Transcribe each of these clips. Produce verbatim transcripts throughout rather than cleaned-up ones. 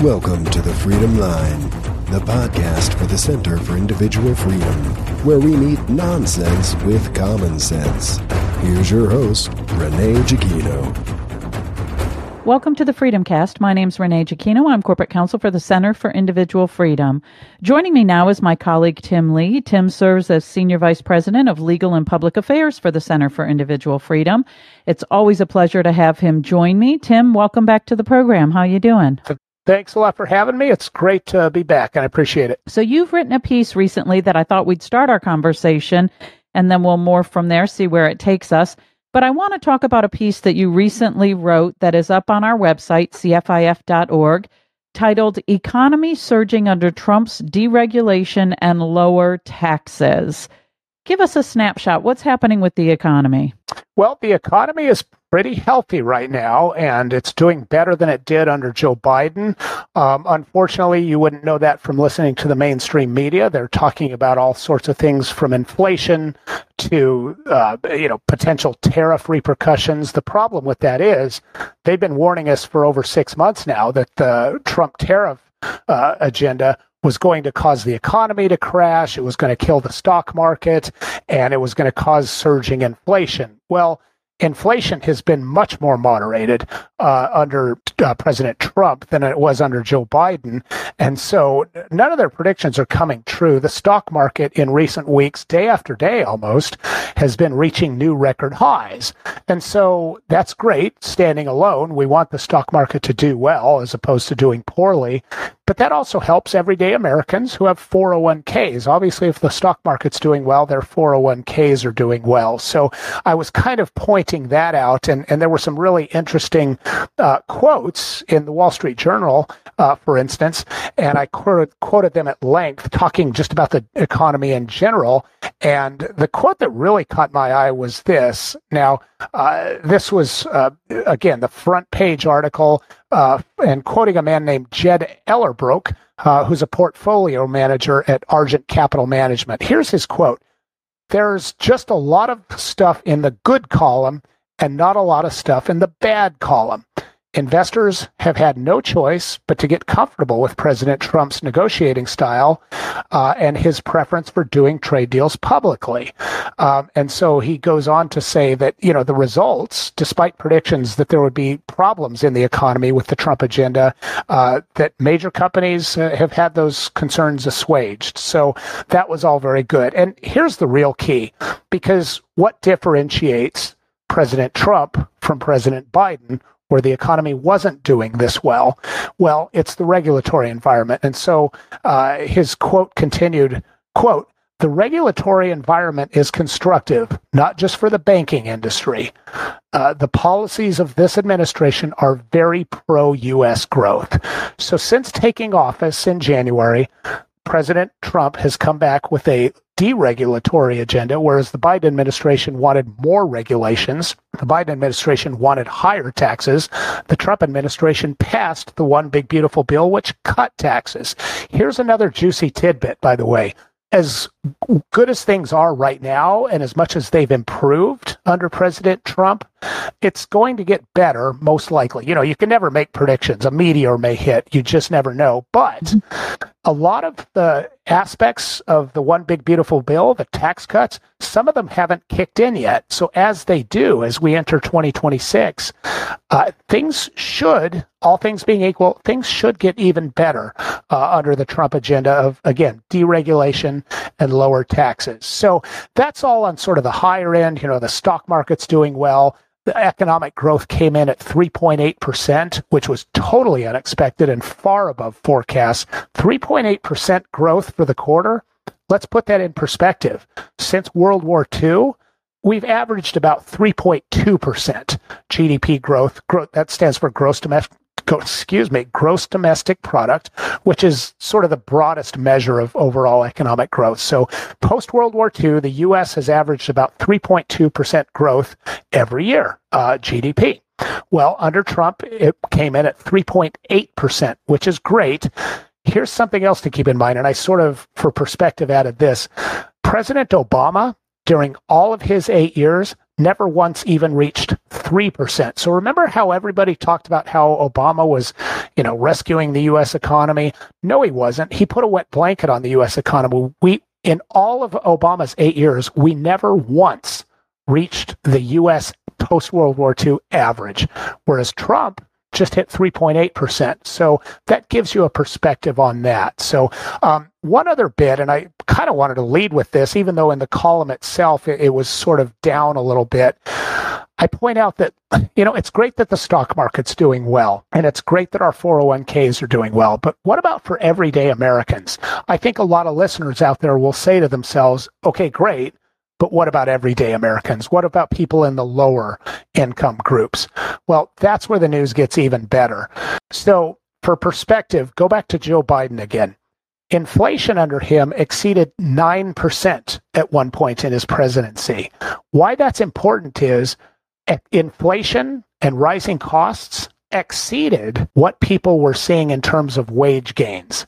Welcome to The Freedom Line, the podcast for the Center for Individual Freedom, where we meet nonsense with common sense. Here's your host, Renee Giacchino. Welcome to the Freedom Cast. My name's Renee Giacchino. I'm Corporate Counsel for the Center for Individual Freedom. Joining me now is my colleague, Tim Lee. Tim serves as Senior Vice President of Legal and Public Affairs for the Center for Individual Freedom. It's always a pleasure to have him join me. Tim, welcome back to the program. How you doing? Thanks a lot for having me. It's great to be back, and I appreciate it. So you've written a piece recently that I thought we'd start our conversation, and then we'll morph from there, see where it takes us. But I want to talk about a piece that you recently wrote that is up on our website, C F I F dot org, titled Economy Surging Under Trump's Deregulation and Lower Taxes. Give us a snapshot. What's happening with the economy? Well, the economy is pretty healthy right now, and it's doing better than it did under Joe Biden. Um, unfortunately, you wouldn't know that from listening to the mainstream media. They're talking about all sorts of things from inflation to, uh, you know, potential tariff repercussions. The problem with that is they've been warning us for over six months now that the Trump tariff uh, agenda was going to cause the economy to crash, it was going to kill the stock market, and it was going to cause surging inflation. Well, inflation has been much more moderated uh, under uh, President Trump than it was under Joe Biden. And so none of their predictions are coming true. The stock market in recent weeks, day after day almost, has been reaching new record highs. And so that's great standing alone. We want the stock market to do well as opposed to doing poorly. But that also helps everyday Americans who have four oh one k's. Obviously, if the stock market's doing well, their four oh one k's are doing well. So I was kind of pointing that out, and, and there were some really interesting uh, quotes in the Wall Street Journal, uh, for instance, and I quoted, quoted them at length, talking just about the economy in general. And the quote that really caught my eye was this. Now, uh, this was, uh, again, the front page article, uh, and quoting a man named Jed Ellerbrook, uh, who's a portfolio manager at Argent Capital Management. Here's his quote. There's just a lot of stuff in the good column and not a lot of stuff in the bad column. Investors have had no choice but to get comfortable with President Trump's negotiating style uh, and his preference for doing trade deals publicly. Um, and so he goes on to say that, you know, the results, despite predictions that there would be problems in the economy with the Trump agenda, uh, that major companies uh, have had those concerns assuaged. So that was all very good. And here's the real key, because what differentiates President Trump from President Biden, where the economy wasn't doing this well? Well, it's the regulatory environment. And so uh, his quote continued, quote, "The regulatory environment is constructive, not just for the banking industry. Uh, the policies of this administration are very pro-U S growth." So since taking office in January, President Trump has come back with a deregulatory agenda, whereas the Biden administration wanted more regulations. The Biden administration wanted higher taxes. The Trump administration passed the One Big Beautiful Bill, which cut taxes. Here's another juicy tidbit, by the way. As good as things are right now, and as much as they've improved under President Trump, it's going to get better, most likely. You know, you can never make predictions. A meteor may hit. You just never know. But a lot of the aspects of the One Big Beautiful Bill, the tax cuts, some of them haven't kicked in yet. So as they do, as we enter twenty twenty-six, uh, things should, all things being equal, things should get even better uh, under the Trump agenda of, again, deregulation and lower taxes. So that's all on sort of the higher end. You know, the stock market's doing well. The economic growth came in at three point eight percent, which was totally unexpected and far above forecasts. three point eight percent growth for the quarter. Let's put that in perspective. Since World War Two, we've averaged about three point two percent G D P growth. Growth that stands for gross domestic, excuse me, gross domestic product, which is sort of the broadest measure of overall economic growth. So post-World War Two, the U S has averaged about three point two percent growth every year, uh, G D P. Well, under Trump, it came in at three point eight percent, which is great. Here's something else to keep in mind, and I sort of, for perspective, added this. President Obama, during all of his eight years, never once even reached three percent. So remember how everybody talked about how Obama was, you know, rescuing the U S economy? No, he wasn't. He put a wet blanket on the U S economy. We, in all of Obama's eight years, we never once reached the U S post-World War Two average, whereas Trump just hit three point eight percent. So that gives you a perspective on that. So um, one other bit, and I kind of wanted to lead with this, even though in the column itself it, it was sort of down a little bit. I point out that, you know, it's great that the stock market's doing well, and it's great that our four oh one k's are doing well, but what about for everyday Americans? I think a lot of listeners out there will say to themselves, okay, great, but what about everyday Americans? What about people in the lower income groups? Well, that's where the news gets even better. So for perspective, go back to Joe Biden again. Inflation under him exceeded nine percent at one point in his presidency. Why that's important is inflation and rising costs exceeded what people were seeing in terms of wage gains.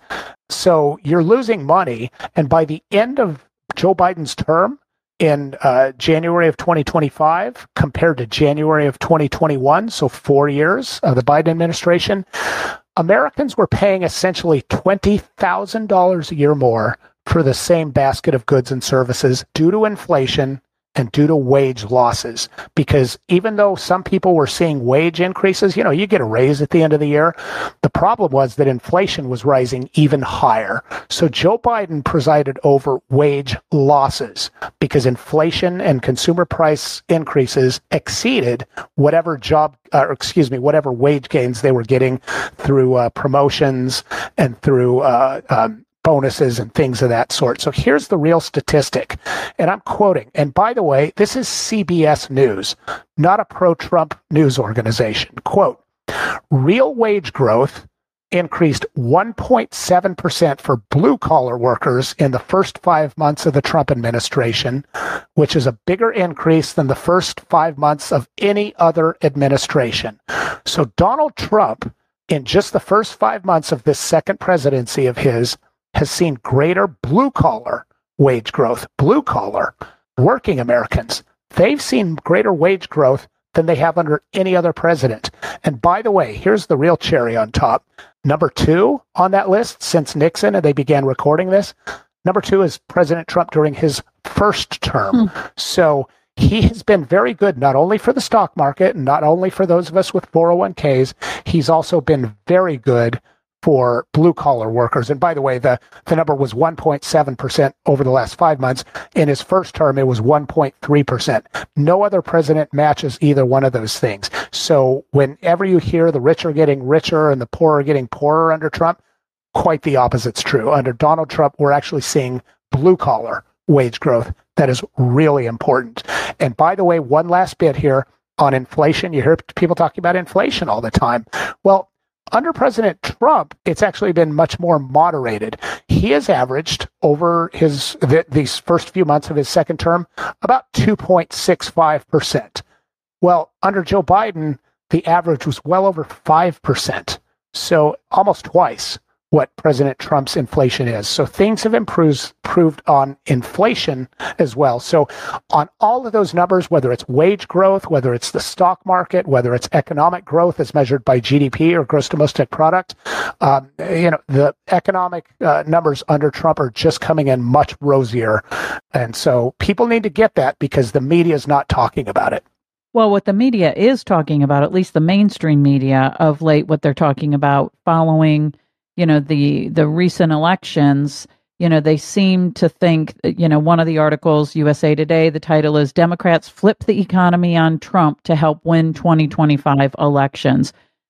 So you're losing money, and by the end of Joe Biden's term, in uh, January of twenty twenty-five compared to January of twenty twenty-one, so four years of the Biden administration, Americans were paying essentially twenty thousand dollars a year more for the same basket of goods and services due to inflation and due to wage losses. Because even though some people were seeing wage increases, you know, you get a raise at the end of the year, the problem was that inflation was rising even higher. So Joe Biden presided over wage losses because inflation and consumer price increases exceeded whatever job, or excuse me, whatever wage gains they were getting through uh, promotions and through uh, um, bonuses and things of that sort. So here's the real statistic, and I'm quoting, and by the way, this is C B S News, not a pro-Trump news organization. Quote, real wage growth increased one point seven percent for blue-collar workers in the first five months of the Trump administration, which is a bigger increase than the first five months of any other administration. So Donald Trump, in just the first five months of this second presidency of his, has seen greater blue-collar wage growth. Blue-collar, working Americans, they've seen greater wage growth than they have under any other president. And by the way, here's the real cherry on top. Number two on that list since Nixon, and they began recording this, number two is President Trump during his first term. Hmm. So he has been very good, not only for the stock market, and not only for those of us with four oh one k's, he's also been very good for blue-collar workers. And by the way, the, the number was one point seven percent over the last five months. In his first term, it was one point three percent. No other president matches either one of those things. So whenever you hear the rich are getting richer and the poor are getting poorer under Trump, quite the opposite's true. Under Donald Trump, we're actually seeing blue-collar wage growth. That is really important. And by the way, one last bit here on inflation. You hear people talking about inflation all the time. Well, under President Trump, it's actually been much more moderated. He has averaged over his th- these first few months of his second term about two point six five percent. Well, under Joe Biden, the average was well over five percent. So almost twice what President Trump's inflation is. So things have improved, improved on inflation as well. So on all of those numbers, whether it's wage growth, whether it's the stock market, whether it's economic growth as measured by G D P or gross domestic product, um, you know, the economic uh, numbers under Trump are just coming in much rosier. And so people need to get that because the media is not talking about it. Well, what the media is talking about, at least the mainstream media of late, what they're talking about following you know, the the recent elections, you know, they seem to think, you know, one of the articles, U S A Today, the title is Democrats Flip the Economy on Trump to Help Win twenty twenty-five Elections.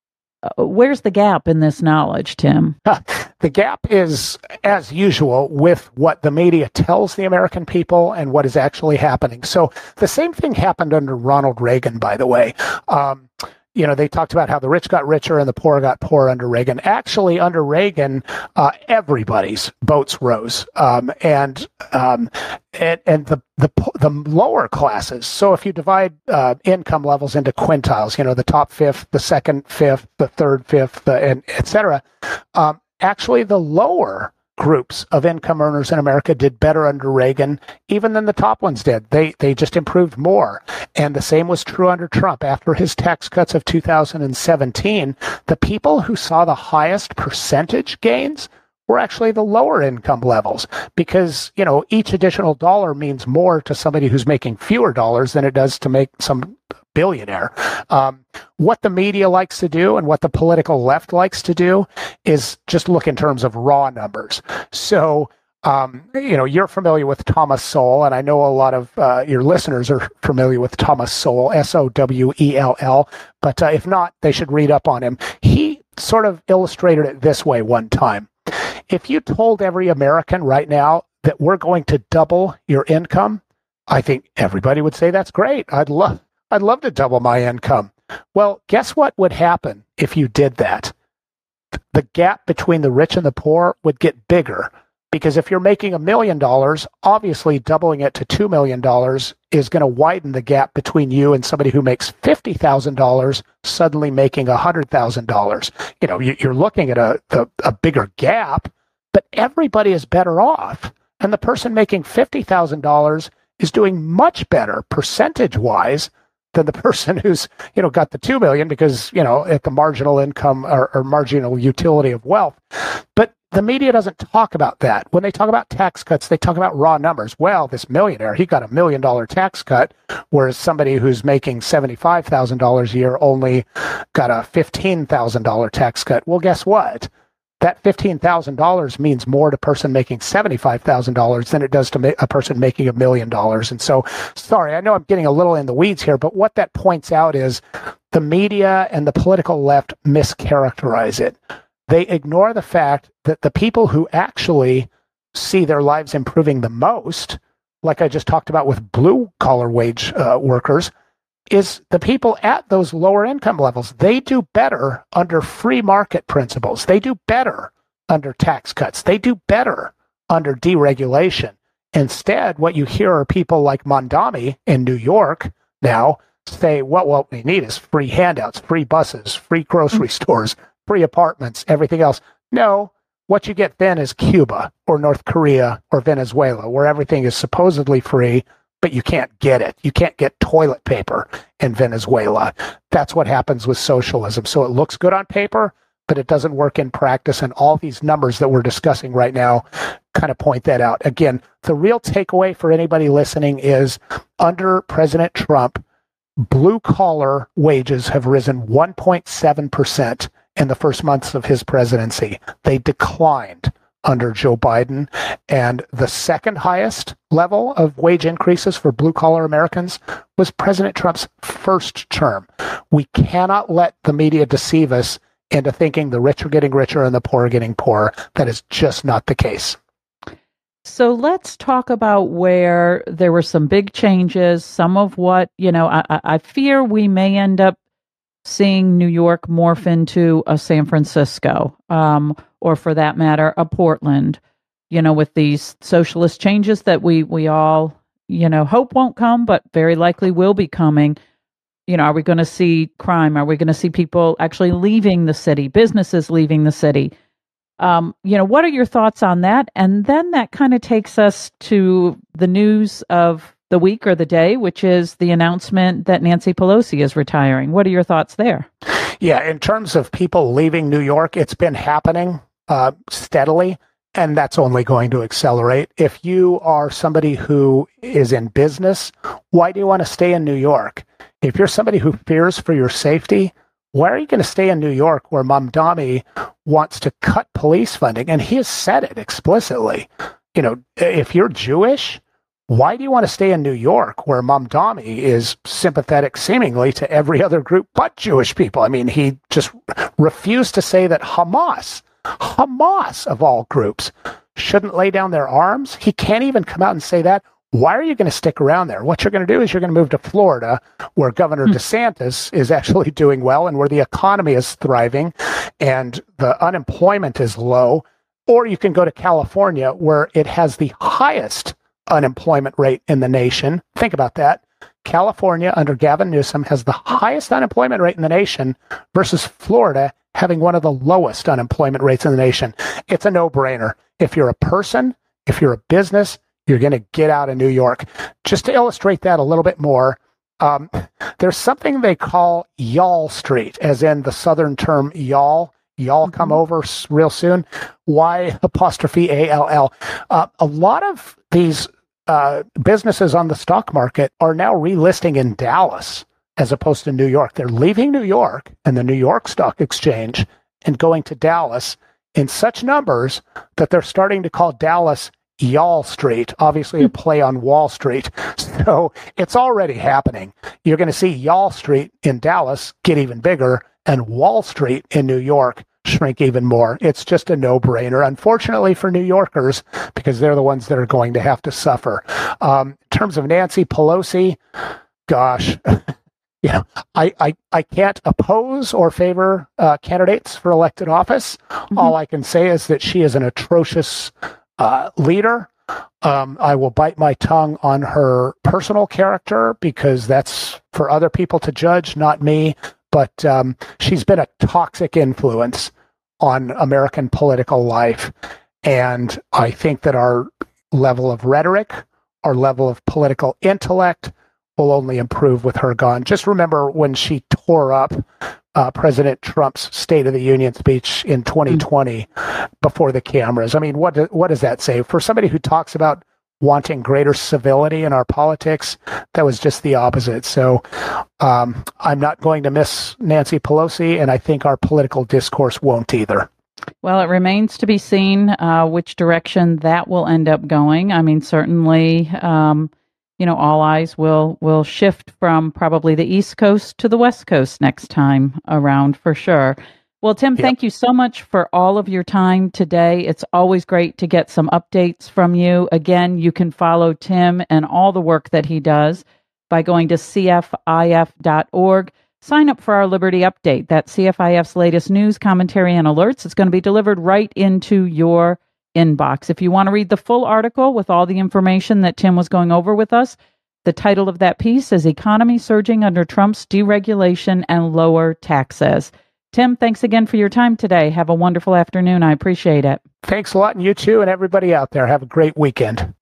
Uh, where's the gap in this knowledge, Tim? The gap is, as usual, with what the media tells the American people and what is actually happening. So the same thing happened under Ronald Reagan, by the way. Um, You know, they talked about how the rich got richer and the poor got poorer under Reagan. Actually, under Reagan, uh, everybody's boats rose, um, and um, and, and the, the the lower classes. So if you divide uh, income levels into quintiles, you know, the top fifth, the second fifth, the third fifth, the, and et cetera. Um, actually, the lower groups of income earners in America did better under Reagan, even than the top ones did. They they just improved more. And the same was true under Trump. After his tax cuts of two thousand seventeen, the people who saw the highest percentage gains were actually the lower income levels, because, you know, each additional dollar means more to somebody who's making fewer dollars than it does to make some billionaire. Um, what the media likes to do and what the political left likes to do is just look in terms of raw numbers. So, um, you know, you're familiar with Thomas Sowell, and I know a lot of uh, your listeners are familiar with Thomas Sowell, S O W E L L, but uh, if not, they should read up on him. He sort of illustrated it this way one time. If you told every American right now that we're going to double your income, I think everybody would say that's great. I'd love I'd love to double my income. Well, guess what would happen if you did that? The gap between the rich and the poor would get bigger, because if you're making a million dollars, obviously doubling it to two million dollars is going to widen the gap between you and somebody who makes fifty thousand dollars suddenly making one hundred thousand dollars. You know, you're looking at a, a, a bigger gap, but everybody is better off. And the person making fifty thousand dollars is doing much better percentage-wise than the person who's, you know, got the two million dollars because, you know, at the marginal income or, or marginal utility of wealth. But the media doesn't talk about that. When they talk about tax cuts, they talk about raw numbers. Well, this millionaire, he got a million dollar tax cut, whereas somebody who's making seventy-five thousand dollars a year only got a fifteen thousand dollars tax cut. Well, guess what? That fifteen thousand dollars means more to a person making seventy-five thousand dollars than it does to a person making a million dollars. And so, sorry, I know I'm getting a little in the weeds here, but what that points out is the media and the political left mischaracterize it. They ignore the fact that the people who actually see their lives improving the most, like I just talked about with blue-collar wage uh, workers, is the people at those lower income levels. They do better under free market principles. They do better under tax cuts. They do better under deregulation. Instead, what you hear are people like Mamdani in New York now say, well, what we need is free handouts, free buses, free grocery stores, free apartments, everything else. No, what you get then is Cuba or North Korea or Venezuela, where everything is supposedly free, but you can't get it. You can't get toilet paper in Venezuela. That's what happens with socialism. So it looks good on paper, but it doesn't work in practice. And all these numbers that we're discussing right now kind of point that out. Again, the real takeaway for anybody listening is under President Trump, blue-collar wages have risen one point seven percent in the first months of his presidency. They declined under Joe Biden. And the second highest level of wage increases for blue-collar Americans was President Trump's first term. We cannot let the media deceive us into thinking the rich are getting richer and the poor are getting poorer. That is just not the case. So let's talk about where there were some big changes, some of what, you know, I, I fear we may end up seeing New York morph into a San Francisco, um, or for that matter, a Portland, you know, with these socialist changes that we, we all, you know, hope won't come, but very likely will be coming. You know, are we going to see crime? Are we going to see people actually leaving the city, businesses leaving the city? Um, you know, what are your thoughts on that? And then that kind of takes us to the news of the week or the day, which is the announcement that Nancy Pelosi is retiring. What are your thoughts there? Yeah, in terms of people leaving New York, it's been happening uh, steadily, and that's only going to accelerate. If you are somebody who is in business, why do you want to stay in New York? If you're somebody who fears for your safety, why are you going to stay in New York where Mamdani wants to cut police funding? And he has said it explicitly. You know, if you're Jewish, why do you want to stay in New York where Mamdani is sympathetic seemingly to every other group but Jewish people? I mean, he just refused to say that Hamas, Hamas of all groups, shouldn't lay down their arms. He can't even come out and say that. Why are you going to stick around there? What you're going to do is you're going to move to Florida, where Governor DeSantis is actually doing well and where the economy is thriving and the unemployment is low. Or you can go to California, where it has the highest unemployment rate in the nation. Think about that. California under Gavin Newsom has the highest unemployment rate in the nation versus Florida having one of the lowest unemployment rates in the nation. it's a no-brainer. If you're a person, if you're a business, you're going to get out of New York. Just to illustrate that a little bit more, um, there's something they call Y'all Street, as in the Southern term y'all. Y'all come mm-hmm. over real soon. Y apostrophe A L L. Uh, a lot of these uh, businesses on the stock market are now relisting in Dallas as opposed to New York. They're leaving New York and the New York Stock Exchange and going to Dallas in such numbers that they're starting to call Dallas Y'all Street, obviously a play on Wall Street. So it's already happening. You're going to see Y'all Street in Dallas get even bigger and Wall Street in New York shrink even more. It's just a no-brainer, unfortunately for New Yorkers, because they're the ones that are going to have to suffer. Um, in terms of Nancy Pelosi, gosh, you know, I, I, I can't oppose or favor uh, candidates for elected office. Mm-hmm. All I can say is that she is an atrocious uh, leader. Um, I will bite my tongue on her personal character because that's for other people to judge, not me. But um, she's been a toxic influence on American political life. And I think that our level of rhetoric, our level of political intellect will only improve with her gone. Just remember when she tore up uh, President Trump's State of the Union speech in twenty twenty mm. before the cameras. I mean, what, do, what does that say? For somebody who talks about wanting greater civility in our politics, that was just the opposite. So um, I'm not going to miss Nancy Pelosi, and I think our political discourse won't either. Well, it remains to be seen uh, which direction that will end up going. I mean, certainly, um, you know, all eyes will will shift from probably the East Coast to the West Coast next time around for sure. Well, Tim, yep. Thank you so much for all of your time today. It's always great to get some updates from you. Again, you can follow Tim and all the work that he does by going to C F I F dot org. Sign up for our Liberty Update. That's C F I F's latest news, commentary, and alerts. It's going to be delivered right into your inbox. If you want to read the full article with all the information that Tim was going over with us, the title of that piece is Economy Surging Under Trump's Deregulation and Lower Taxes. Tim, thanks again for your time today. Have a wonderful afternoon. I appreciate it. Thanks a lot, and you too, and everybody out there. Have a great weekend.